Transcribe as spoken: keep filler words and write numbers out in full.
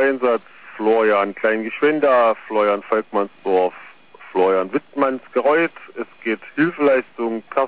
Einsatz Florian Kleingeschwender, Florian Volkmannsdorf, Florian Wittmannsgereuth. Es geht Hilfeleistung per